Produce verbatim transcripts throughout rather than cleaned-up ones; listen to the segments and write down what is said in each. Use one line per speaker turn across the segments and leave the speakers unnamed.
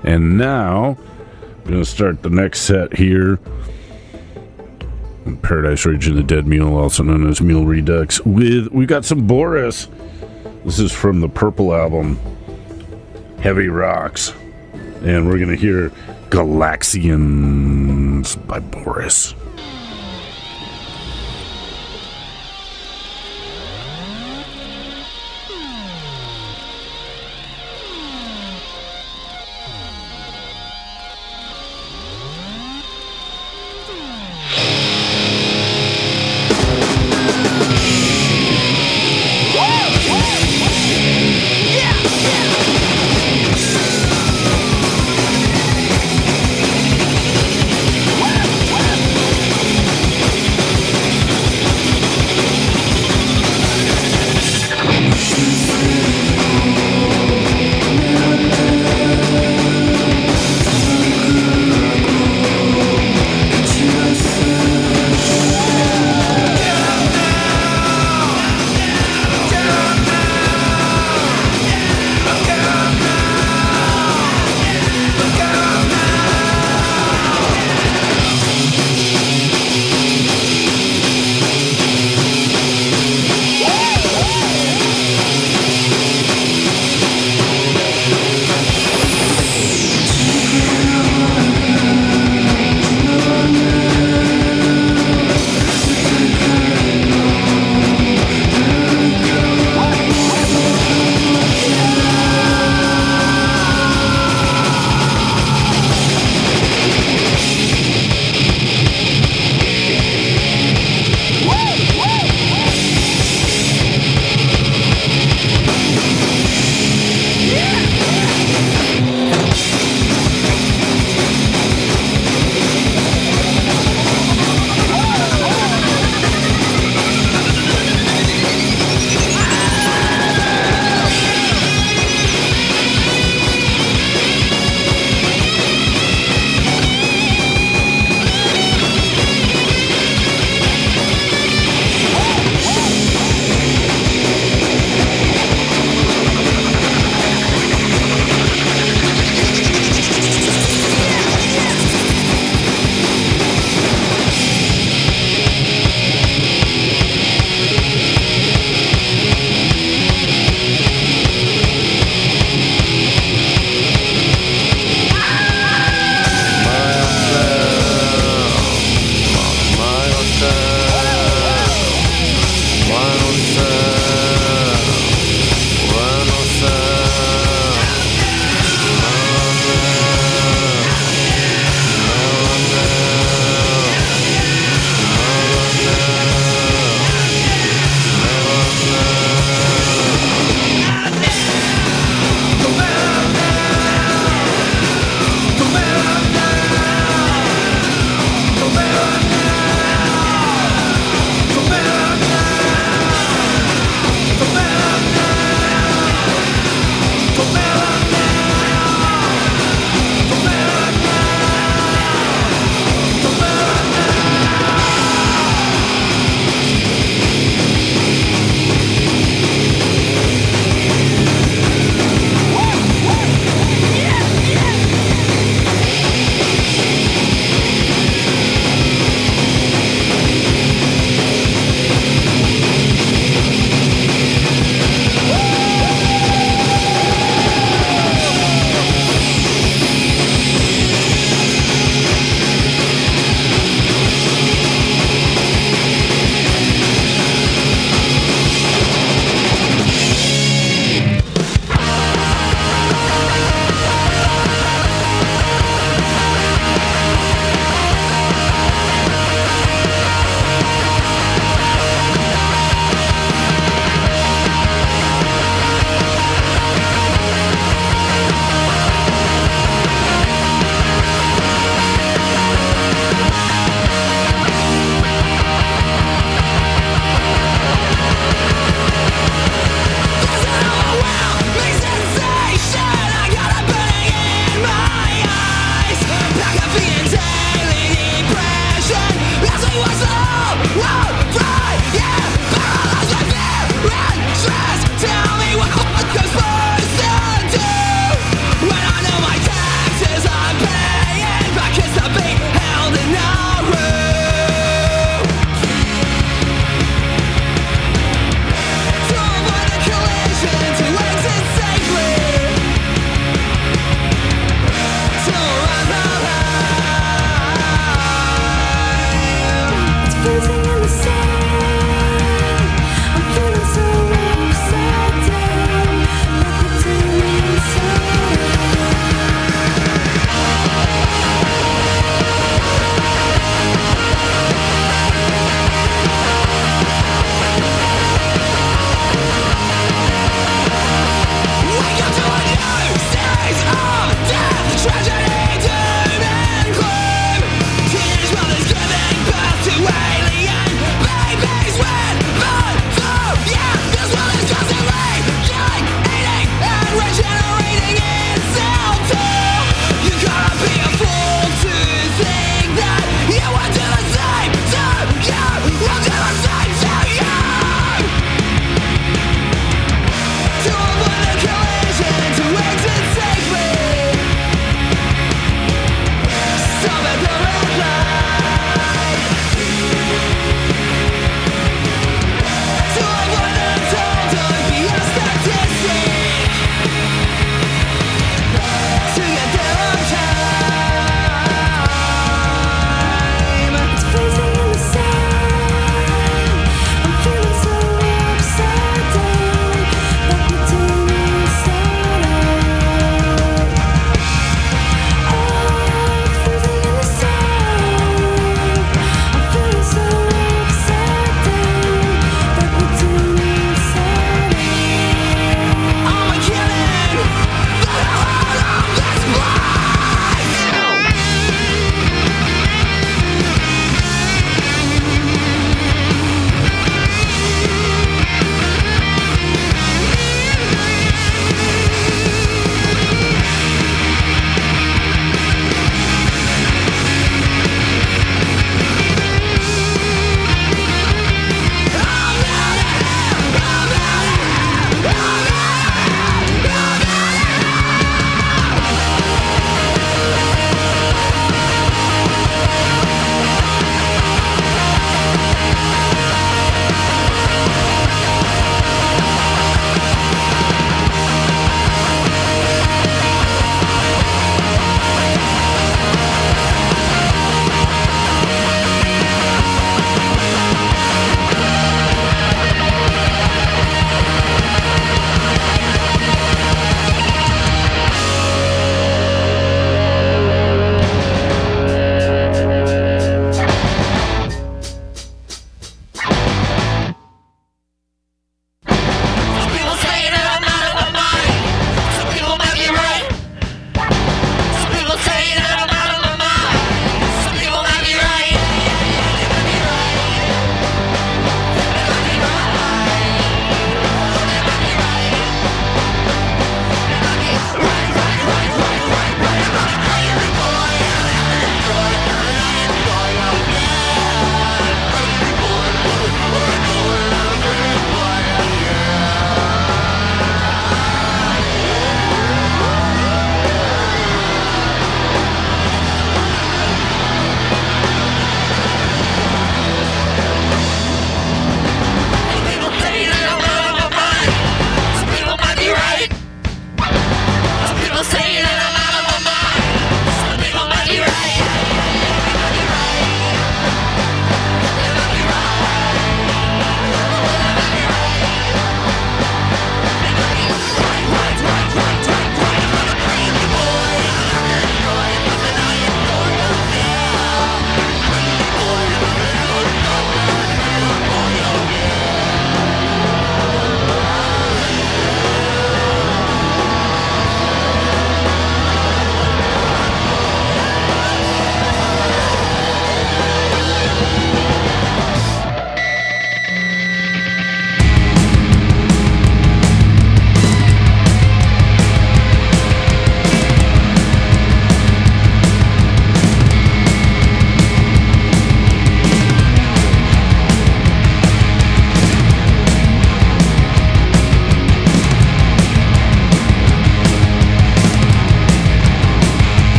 And now, I'm going to start the next set here. Paradise Rage and the Dead Mule, also known as Mule Redux. With we got some Boris. This is from the Purple album, Heavy Rocks. And we're going to hear Galaxians by Boris.
Yeah, yeah.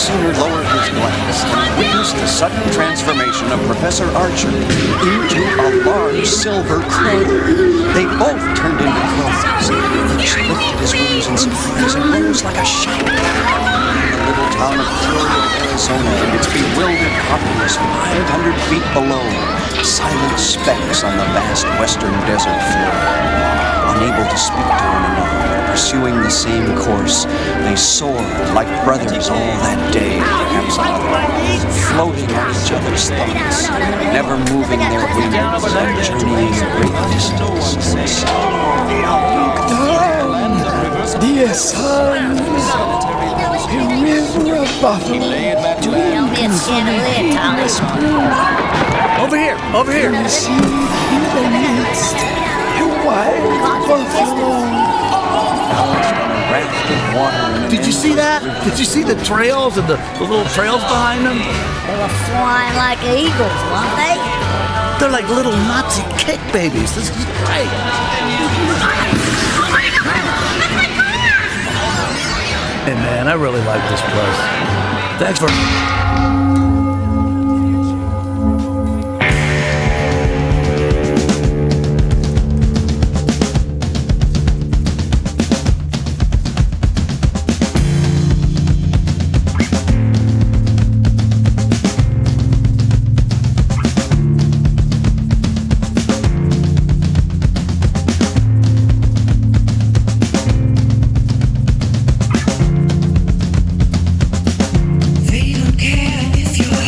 sooner lowered his glance than witnessed the sudden transformation of Professor Archer into a large silver crow. They both turned into crows. Each lifted his wings in surprise and rose like a shout. The little town of Peoria, Arizona, and its bewildered populace five hundred feet below, silent specks on the vast western desert floor. Unable to speak to one another, pursuing the same course, they soared like brothers all that day, perhaps another, floating on each other's thoughts, never moving their wings, journeying great distances.
Dear sons, a river of buffalo
Over here, over here.
in the midst, a wild buffalo.
Did you see that? Did you see the trails and the, the little trails behind them?
They were flying like eagles, weren't they?
They're like little Nazi cake babies. This is great. Hey man, I really like this place. Thanks for...
They don't care if you're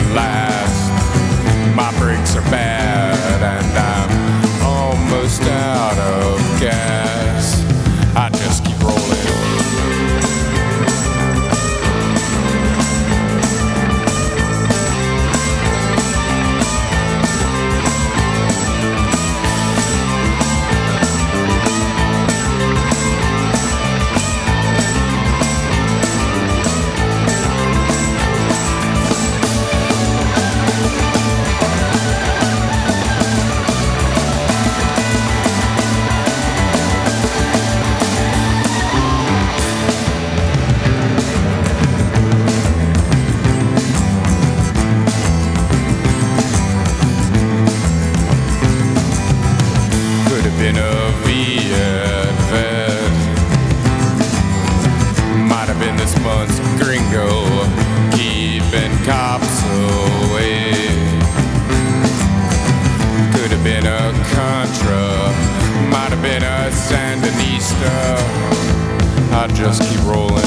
last. My brakes are bad and I'm almost out of gas. I just keep rolling. Been a Viet vet. Might have been this month's gringo, keeping cops away. Could have been a Contra, might have been a Sandinista. I just keep rolling.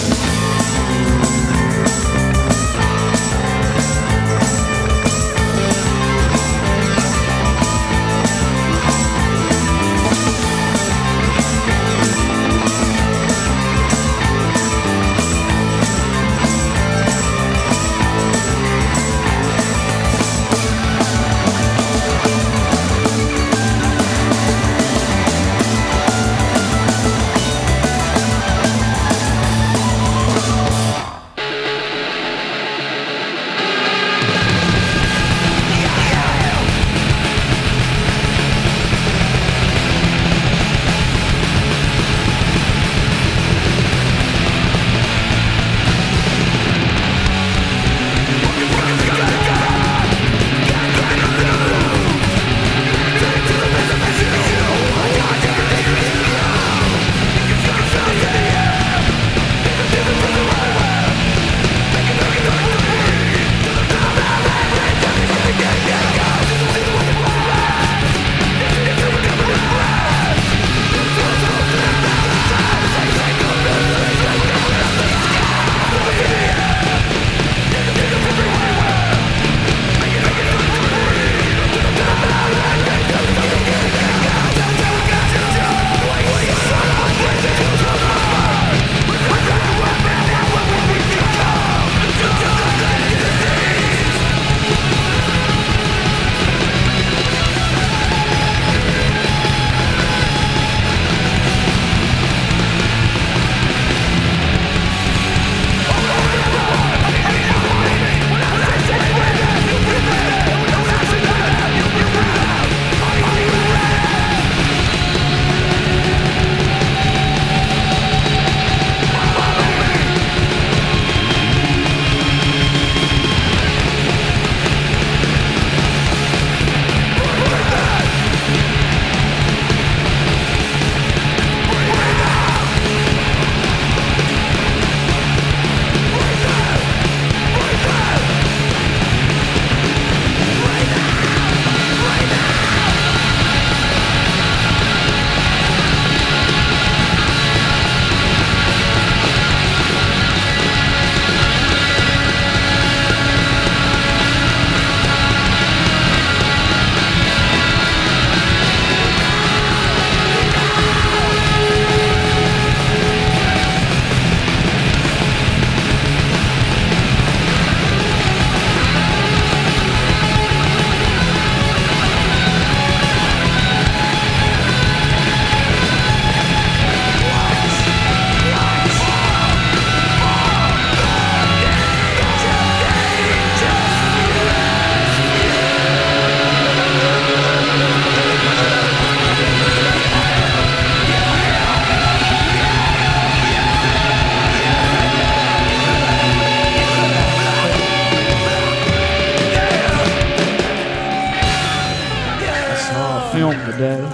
film today.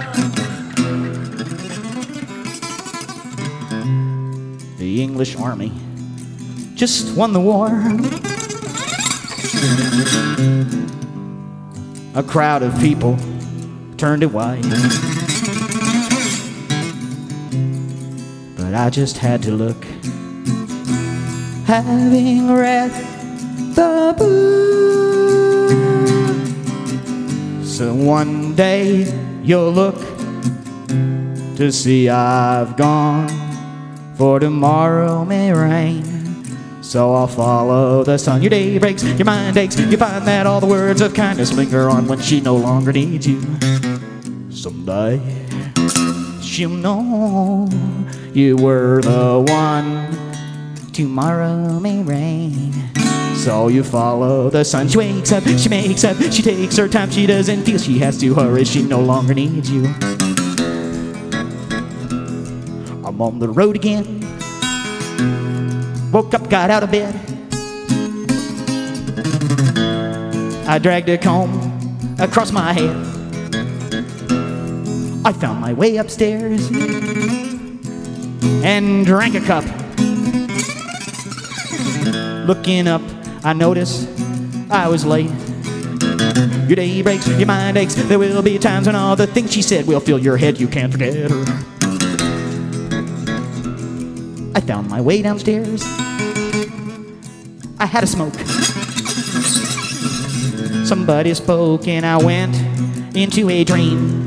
The English army just won the war. A crowd of people turned it white, but I just had to look. Having read the book, So one day you'll look to see I've gone, for tomorrow may rain, so I'll follow the sun. Your day breaks, your mind aches, you find that all the words of kindness linger on when she no longer needs you. Someday she'll know you were the one. Tomorrow may rain, so you follow the sun. She wakes up, she makes up, she takes her time. She doesn't feel she has to hurry, she no longer needs you. I'm on the road again. Woke up, got out of bed. I dragged a comb across my head. I found my way upstairs and drank a cup. Looking up, I noticed I was late. Your day breaks, your mind aches. There will be times when all the things she said will fill your head. You can't forget her. I found my way downstairs. I had a smoke. Somebody spoke and I went into a dream.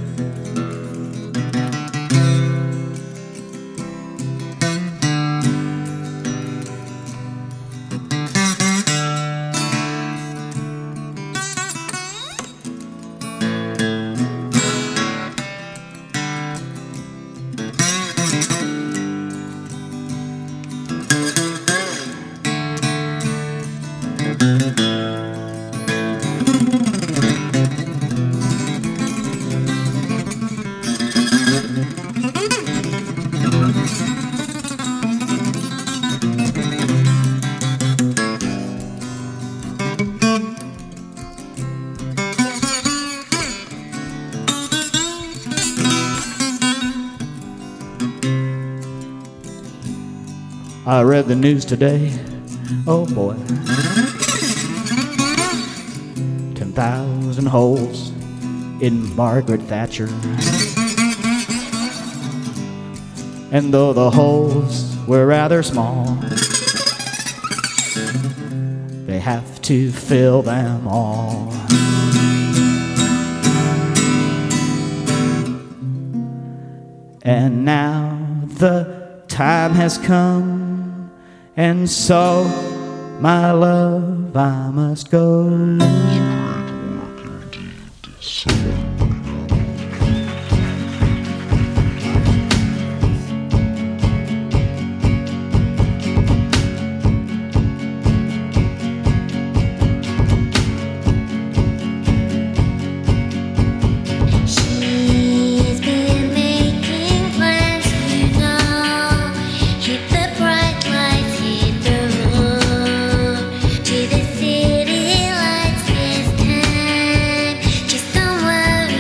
I read the news today. Oh boy. Ten thousand holes in Margaret Thatcher. And though the holes were rather small, they have to fill them all. And now the time has come, and so, my love, I must go.
To the city lights this time. Just don't worry.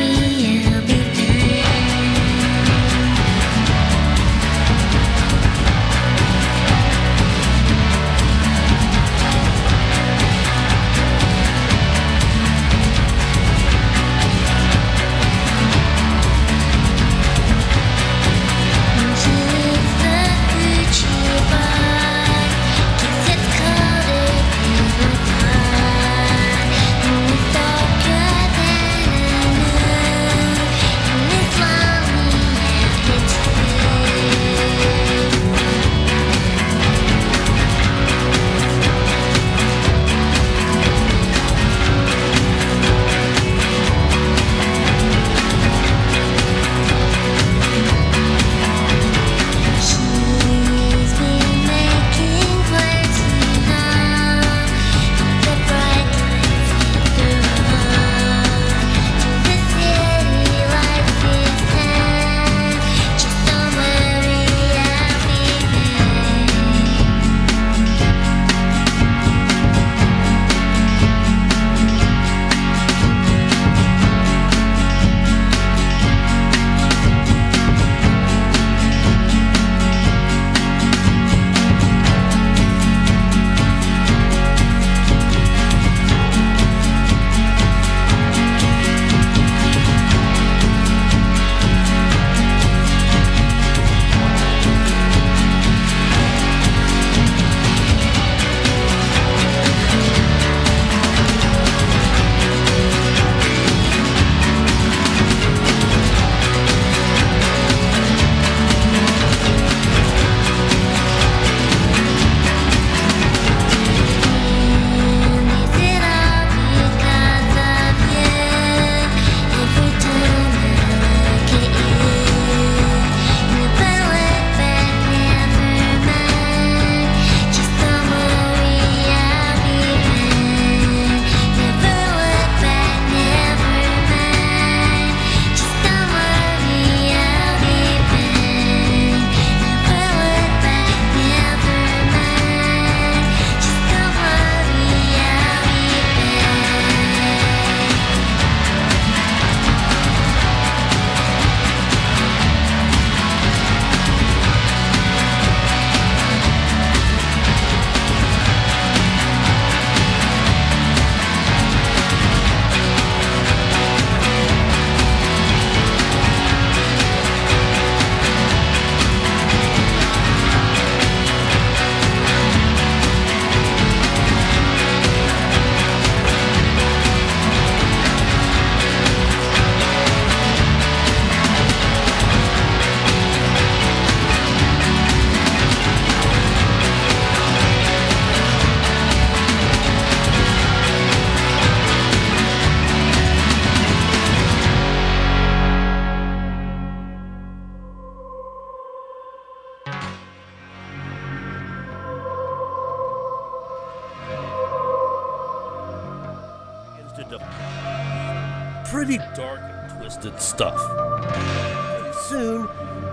pretty dark and twisted stuff. Pretty soon,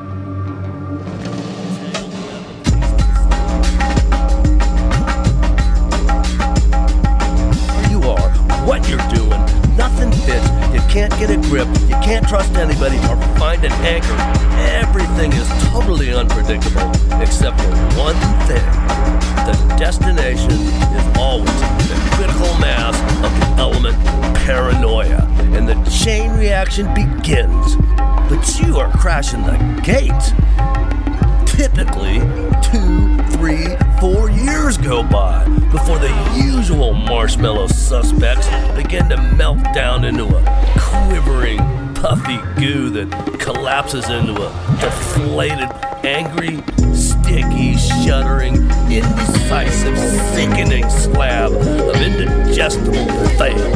where you are, what you're doing, nothing fits, you can't get a grip, you can't trust anybody or find an anchor. Everything is totally unpredictable, except for one thing. The destination is always the critical mass of the element paranoia, and the chain reaction begins. But you are crashing the gate. Typically, two, three, four years go by before the usual marshmallow suspects begin to melt down into a quivering, puffy goo that collapses into a deflated, angry, sticky, shuddering, indecisive, sickening slab of indigestible fail.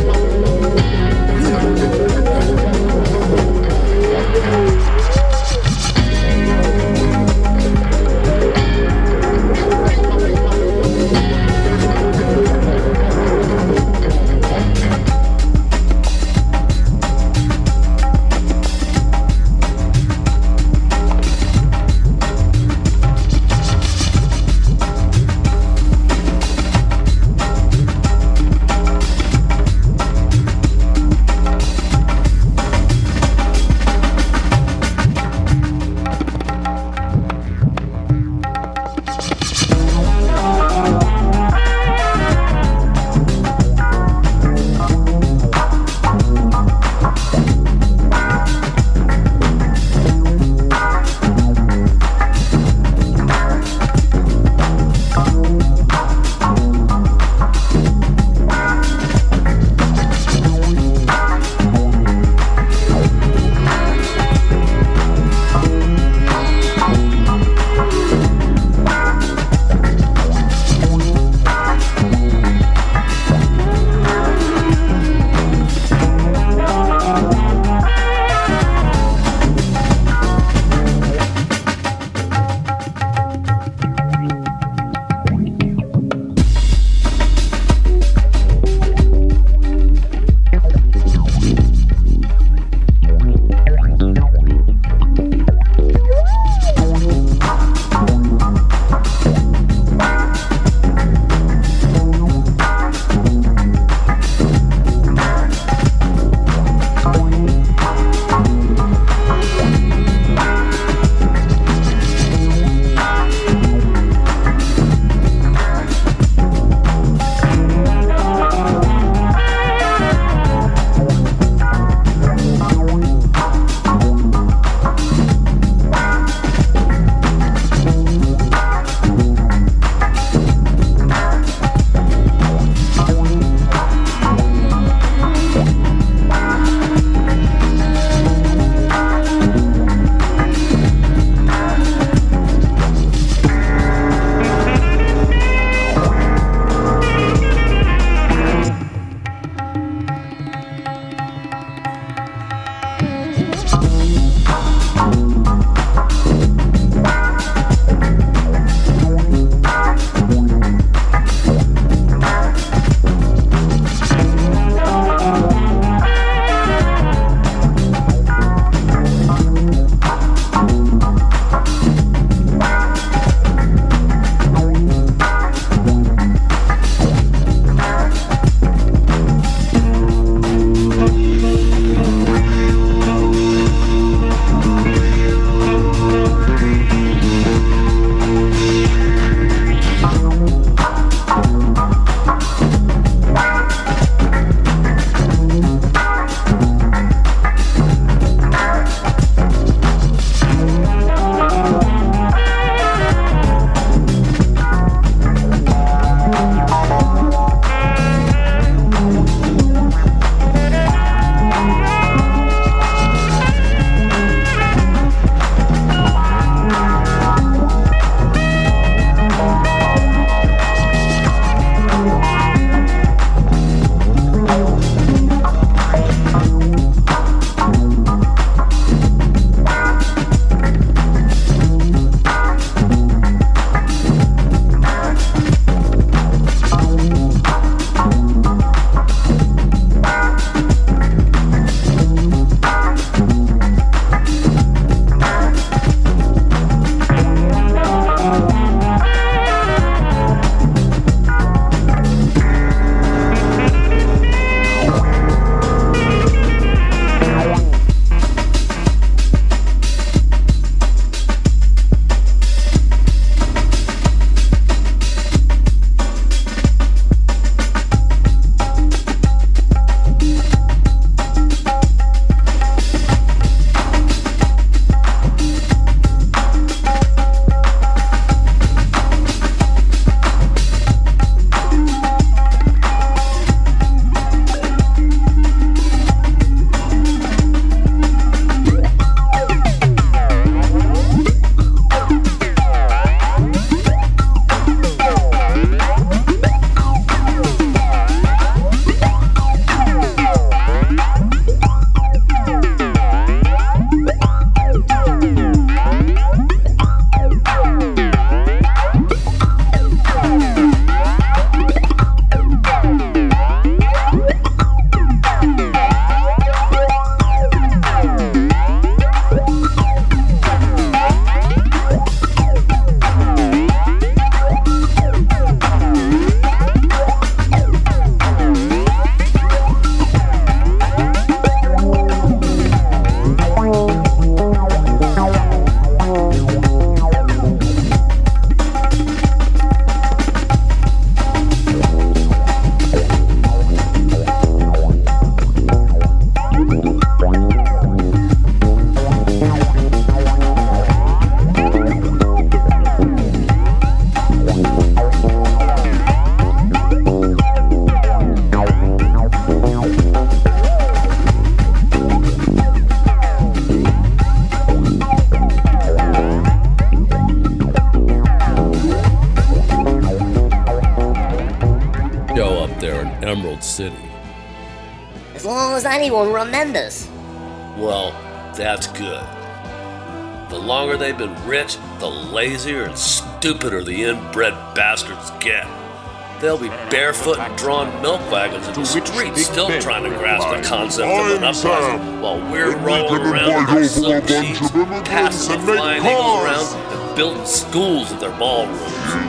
show up there in Emerald City.
As long as anyone remembers.
Well, that's good. The longer they've been rich, the lazier and stupider the inbred bastards get. They'll be barefoot and drawing milk wagons in the streets, still trying to grasp the concept of an uprising, while we're rolling around in our silk sheets, passing the flying eagles around, and building schools at their ballrooms.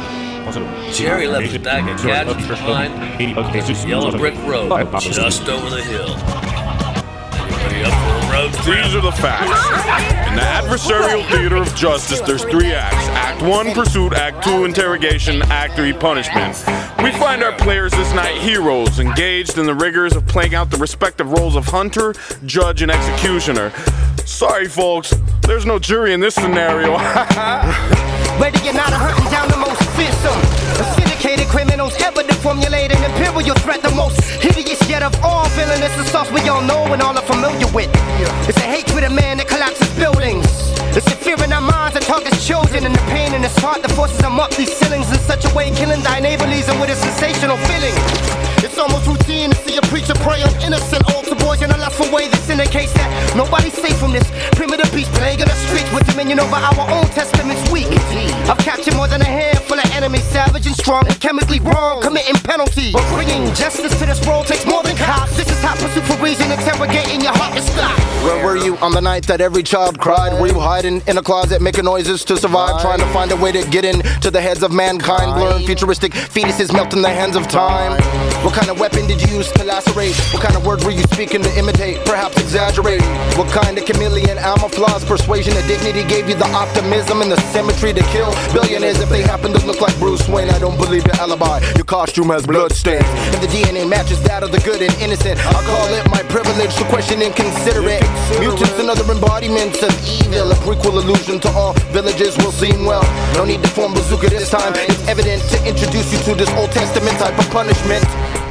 Jerry left his bag of gadgets behind the yellow brick road just over the hill. Anybody up for a road trip?
These are the facts. In the adversarial theater of justice, there's three acts. Act one, pursuit. Act two, interrogation. Act three, punishment. We find our players this night heroes, engaged in the rigors of playing out the respective roles of hunter, judge, and executioner. Sorry, folks, there's no jury in this scenario.
Ready or not, hunting down the most fearsome, syndicated criminals ever to formulate an imperial threat, the most hideous yet of all villainous assaults we all know and all are familiar with. It's a hatred of man that collapses buildings. It's a fear in our minds that targets children, and the pain in his heart that forces them up these ceilings in such a way, killing thy neighbor leaves him with a sensational feeling. It's almost routine to see a preacher pray on innocent altar boys in a lustful way. This indicates that nobody's safe from this primitive beast plaguing the streets with dominion over our own testament's weak. I've captured more than a handful of enemies, savage and strong and chemically wrong, committing penalties. But bringing justice to this role takes more than cops. This is hot pursuit for reason, interrogating your heart and stop.
Where were you on the night that every child cried? Were you hiding in a closet, making noises to survive, trying to find a way to get into the heads of mankind, blurring futuristic fetuses melt in the hands of time? What kind of weapon did you use to lacerate? What kind of words were you speaking to imitate, perhaps exaggerate? What kind of chameleon camouflage persuasion and dignity gave you the optimism and the symmetry to kill billionaires if they happen to look like Bruce Wayne? I don't believe your alibi. Your costume has bloodstains, and the D N A matches that of the good and innocent. I call it my privilege to question inconsiderate mutants and other embodiments of evil. A prequel allusion to all villages will seem well. No need to form bazooka this time. It's evident to introduce you to this Old Testament type of punishment.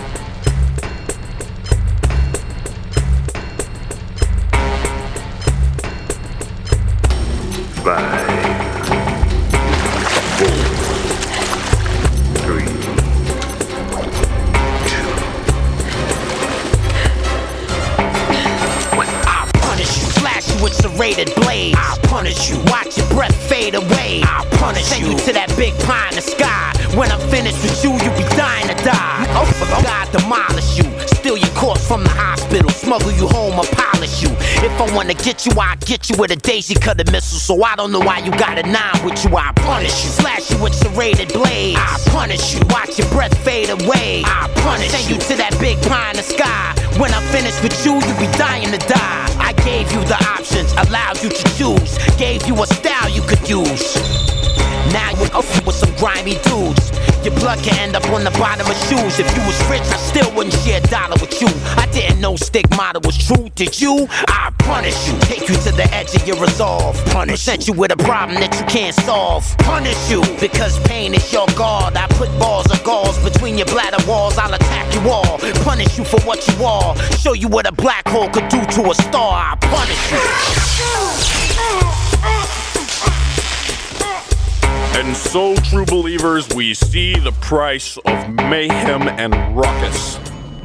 Five, four, three, two, one.
I'll punish you, slash you with serrated blades. I'll punish you, watch your breath fade away. I'll punish Send you. you to that big pie in the sky. When I'm finished with you, you'll be dying to die. Oh, God, demolish you, steal your corpse from the hospital, smuggle you home or polish you. If I wanna get you, I'll get you with a daisy cutter missile. So I don't know why you got a nine with you. I'll punish you, slash you with serrated blades. I'll punish you, watch your breath fade away. I'll punish Send you to that big pie in the sky. When I'm finished with you, you'll be dying to die. I gave you the options, allowed you to choose, gave you a style you could use. Now you're up with some grimy dudes. Your blood can end up on the bottom of shoes. If you was rich, I still wouldn't share a dollar with you. I didn't know stigmata was true. Did you? I punish you, take you to the edge of your resolve. Punish Present you with a problem that you can't solve. Punish you, because pain is your guard. I put balls of gauze between your bladder walls. I'll attack you all, punish you for what you are. Show you what a black hole could do to a star. I punish you.
And so, true believers, we see the price of mayhem and ruckus.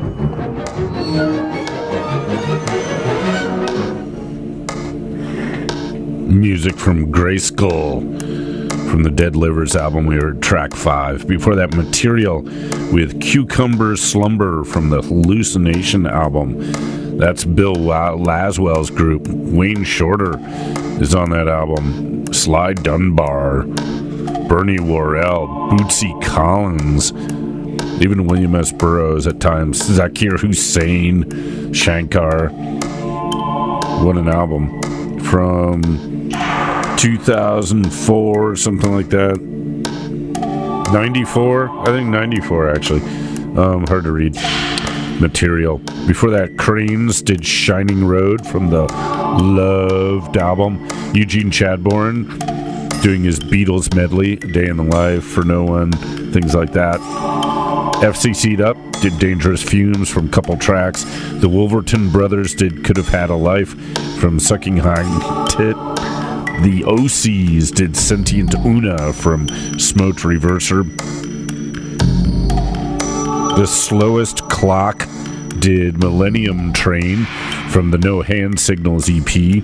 Music from Grayskull from the Dead Livers album. We heard track five. Before that, Material with Cucumber Slumber from the Hallucination album. That's Bill Laswell's group. Wayne Shorter is on that album. Sly Dunbar, Bernie Worrell, Bootsy Collins, even William S. Burroughs at times, Zakir Hussain, Shankar. What an album. From two thousand four, something like that. ninety-four? I think ninety-four, actually. Um, hard to read. Material. Before that, Cranes did Shining Road from the Loved album. Eugene Chadbourne doing his Beatles medley, Day in the Life, For No One, things like that. F C C'd Up did Dangerous Fumes from couple tracks. The Wolverton Brothers did Could Have Had a Life from Sucking Hind Tit. The O Cs did Sentient Una from Smote Reverser. The Slowest Clock did Millennium Train from the No Hand Signals E P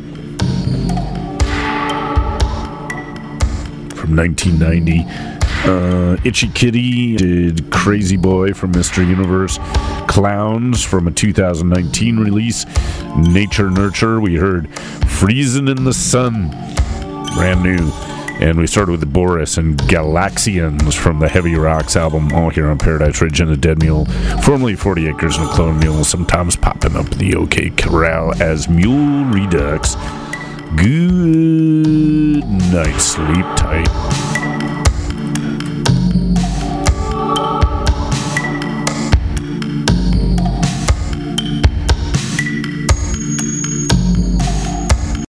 from nineteen ninety. Uh, Itchy Kitty did Crazy Boy from Mister Universe. Clowns from a two thousand nineteen release. Nature Nurture, we heard Freezing in the Sun, brand new. And we started with the Boris and Galaxians from the Heavy Rocks album, all here on Paradise Ridge and the Dead Mule, formerly forty Acres and a Clone Mule, sometimes popping up the OK Corral as Mule Redux. Good night, sleep tight.